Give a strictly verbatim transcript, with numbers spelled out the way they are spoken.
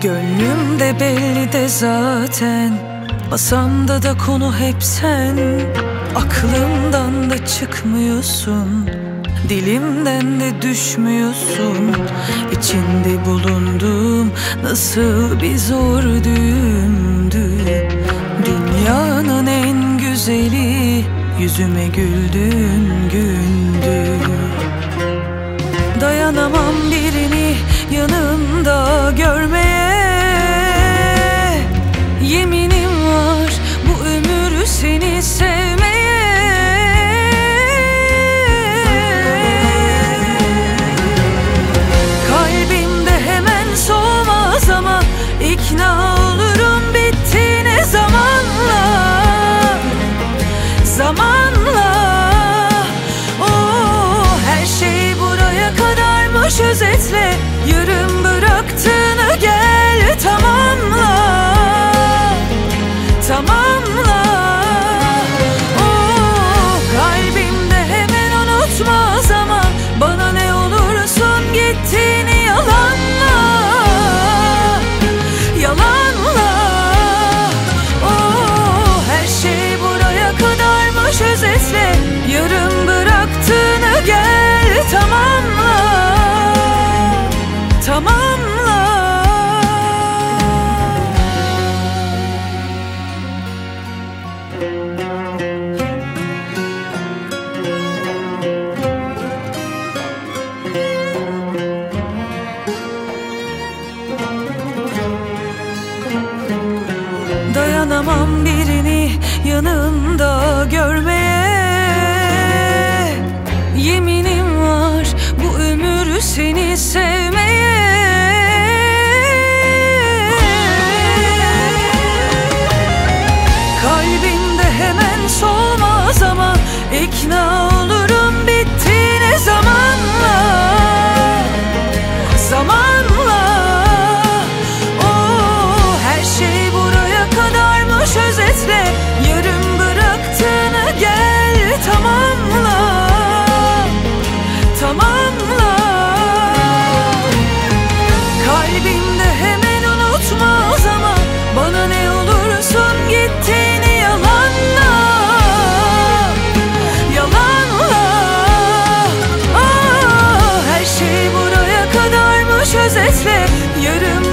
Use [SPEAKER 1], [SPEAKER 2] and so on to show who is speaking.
[SPEAKER 1] Gönlümde belli de zaten, masamda da konu hep sen. Aklımdan da çıkmıyorsun, dilimden de düşmüyorsun. İçinde bulunduğum nasıl bir zor düğümdü. Dünyanın en güzeli, yüzüme güldüğün gündü. Dayanamam birini yanında görmeye. Yeminim var bu ömür seni sevmeye. Kalbimde hemen soğumaz ama ikna olurum bittiğine zamanla. Zamanla. Oh, her şey buraya kadarmış, özetle yarım bıraktığını gel tamamla. Tamamla. Oh, kalbimde hemen unutmaz ama bana ne olursun gittiğini yalanla. Yalanla. Oh, her şey buraya kadarmış, özetle yarım bıraktığını gel tamamla. Tamamla. Dayanamam birini yanında görmeye. Yeminim var bu ömür seni sevmeye. Kalbimde hemen soğumaz ama ikna olurum bittiğine zamanla. Zamanla. Oh, her şey buraya kadarmış, özetle yarım bıraktığını gel tamamla. Tamamla. Kalbimde hemen unutmaz ama bana ne olursun gittiğini yalanla. Yalanla. Ah, her şey buraya kadarmış, özetle yarım